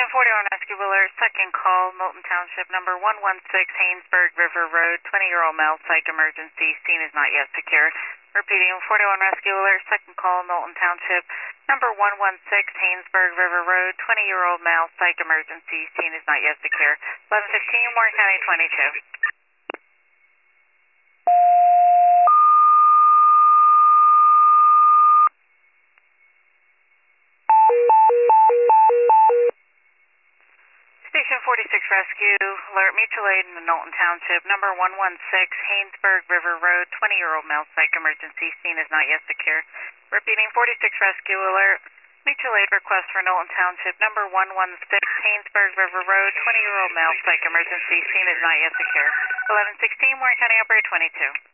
Station 41 Rescue Alert, second call, Milton Township, number 116, Haynesburg River Road, 20-year-old male, psych emergency, scene is not yet secure. Repeating, 41 Rescue Alert, second call, Milton Township, number 116, Haynesburg River Road, 20-year-old male, psych emergency, scene is not yet secure. 1115, Warren County 22. Station 46 Rescue, alert mutual aid in Milton Township, number 116, Haynesburg River Road, 20-year-old male, psych emergency, scene is not yet secure. Repeating, 46 Rescue alert, mutual aid request for Milton Township, number 116, Haynesburg River Road, 20-year-old male, psych emergency, scene is not yet secure. 1116, Warren County Operator 22.